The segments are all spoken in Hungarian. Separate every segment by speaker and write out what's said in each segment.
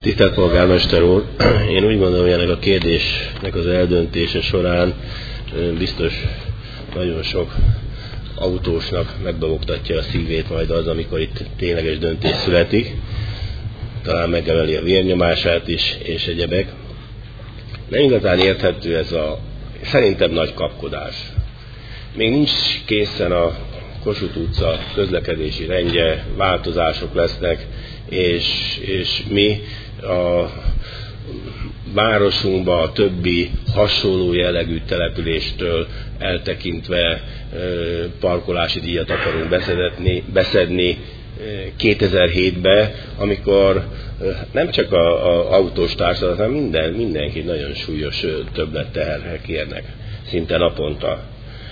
Speaker 1: Tisztelt polgármester úr, én úgy gondolom, hogy ennek a kérdésnek az eldöntése során biztos nagyon sok autósnak megdobogtatja a szívét majd az, amikor itt tényleges döntés születik. Talán megemeli a vérnyomását is, és egyebek. Nem igazán érthető ez a szerintem nagy kapkodás. Még nincs készen a Kossuth utca közlekedési rendje, változások lesznek, és mi a városunkba a többi hasonló jellegű településtől eltekintve parkolási díjat akarunk beszedni 2007-ben, amikor nem csak az autós társadalom, hanem mindenki nagyon súlyos többletterhek érnek, szinte naponta.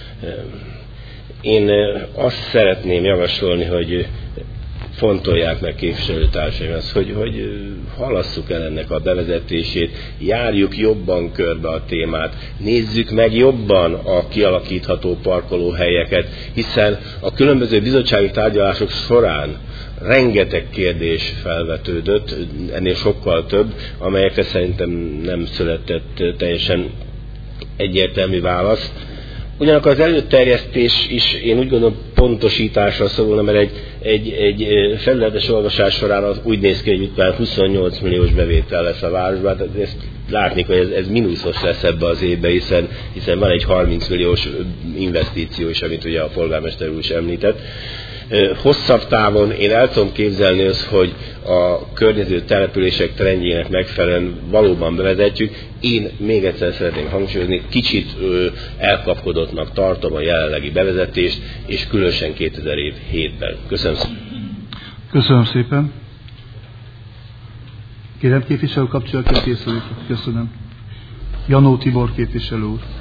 Speaker 1: Én azt szeretném javasolni, hogy fontolják meg képviselőtársaim azt, hogy halasszuk el ennek a bevezetését, járjuk jobban körbe a témát, nézzük meg jobban a kialakítható parkolóhelyeket, hiszen a különböző bizottsági tárgyalások során rengeteg kérdés felvetődött, ennél sokkal több, amelyekre szerintem nem született teljesen egyértelmű válasz. Ugyanakkor az előterjesztés is, én úgy gondolom, pontosításra szólna, mert egy felületes olvasás során az úgy néz ki, hogy itt már 28 milliós bevétel lesz a városban, tehát ezt látni, hogy ez mínuszos lesz ebbe az évbe, hiszen van egy 30 milliós investíció is, amit ugye a polgármester úr is említett. Hosszabb távon én el tudom képzelni azt, hogy a környező települések trendjének megfelelően valóban bevezetjük. Én még egyszer szeretném hangsúlyozni, kicsit elkapkodottnak tartom a jelenlegi bevezetést, és különösen 2007-ben. Köszönöm szépen.
Speaker 2: Köszönöm szépen. Kérem képviselő kapcsolatban készüljük. Köszönöm. Janó Tibor képviselő úr.